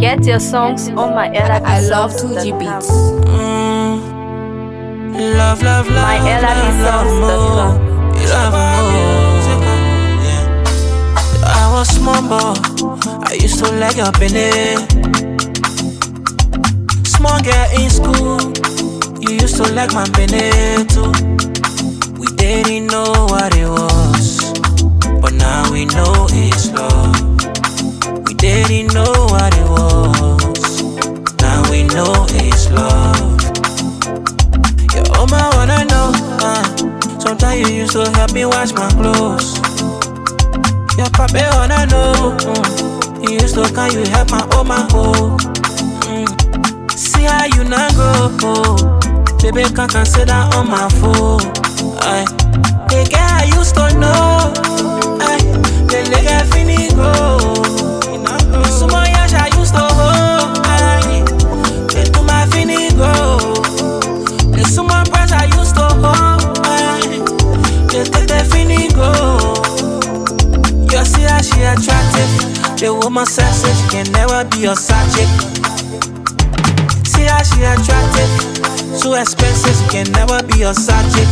Get your songs on my I love 2G beats. Love, love, love, my love, I was small boy, I used to like your penny. Small girl in school, you used to like my penny too. We didn't know what it was, but now we know it's love. We didn't know what it was, now we know it's love. Oh, my wanna know, sometimes you used to help me wash my clothes. Your papa wanna know, he used to can you help my home. See how you not go, baby can't consider on my phone. The girl I used to know, the nigga finna go. Some more years I used to hold, they do my finna go. Some more breaths I used to hold, they finna go. You see how she attractive, the woman says she can never be your side chick. See how she attractive, so expensive, she can never be your side chick.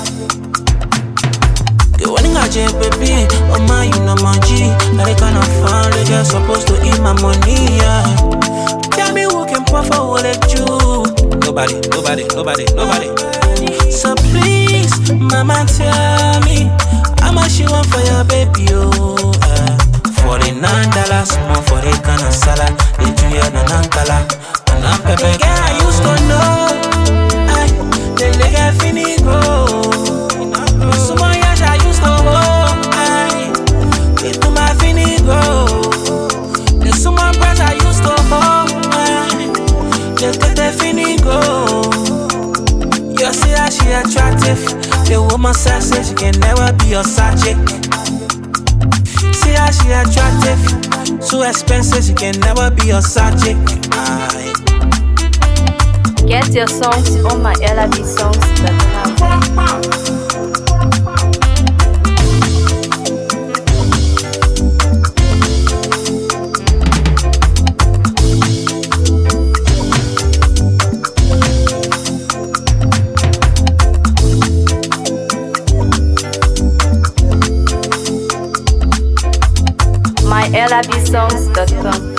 Good morning, baby, oh my, you know my G. Now they kind of fun, they just supposed to eat my money, yeah. Tell me who can pour for all that you. Nobody. So please, mama, tell me how much you want for your baby, oh. $49 more for the kind of salad. They do you an ankala, and I'm pepper. Girl, I used to know, the nigga finna go. Some more years I used to hold, they do my finna go. There's some more breaths I used to hold, they finna go. You see how she attractive, the woman says she can never be your side chick. See how she attractive, so expensive, she can never be your side chick. Get your songs on my LRBsongs.com. my LRBsongs.com.